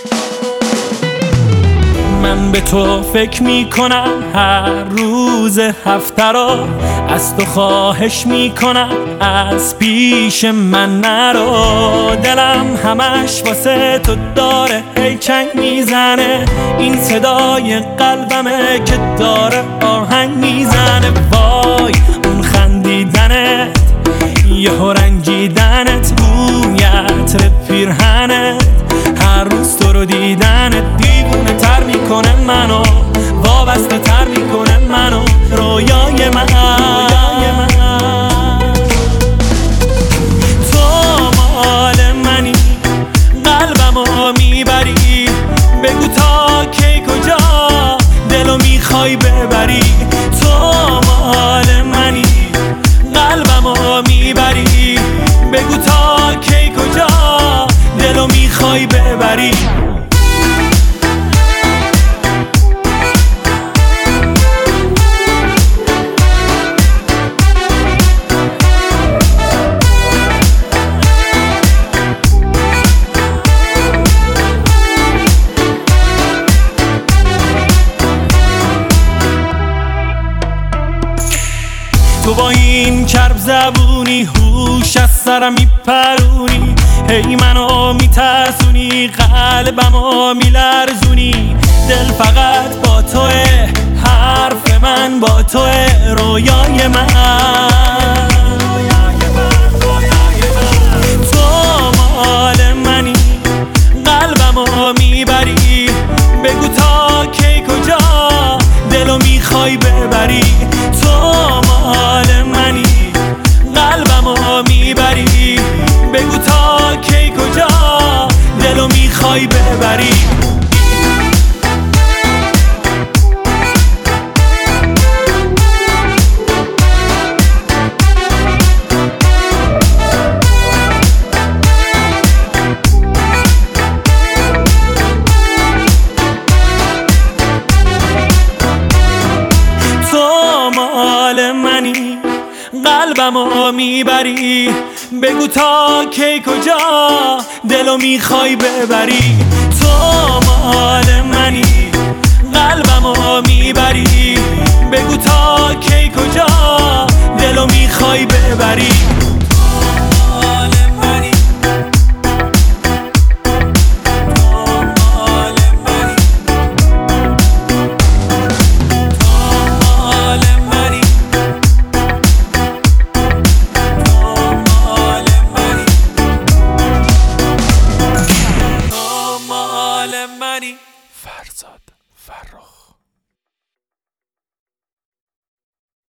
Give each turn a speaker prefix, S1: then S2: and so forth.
S1: من به تو فکر میکنم هر روز هفته را، از تو خواهش میکنم از پیش من نرو. دلم همش واسه تو داره هی چنگ میزنه، این صدای قلبمه که داره آهنگ میزنه. وای اون خندیدنت، یهو رنجیدنت، بوی عطر پیرهنت، هر روز تو رو دیدنت دیوونه تر میکنه منو، وابسته تر میکنه منو، رویای من. تو مال منی، قلبمو میبری، بگو تا کی کجا دلو میخوای ببری. تو مال منی، قلبمو میبری، بگو تا کی کجا دلو میخوای ببری. تو با این کرب زبونی هوش از سرم میپرونی، هی منو میترسونی، قلبمو میلرزونی. دل فقط با توه، حرف من با توه، رویای من. تو مال منی، قلبمو میبری، بگو تا کی کجا دلو میخوای ببری. تو مال منی، قلبمو میبری، بگو تا کی کجا دلو میخوای ببری. قلبمو میبری، بگو تا کی کجا دلو میخوای ببری. تو مال منی، قلبمو میبری، بگو تا کی کجا دلو میخوای ببری. فرزاد فرخ.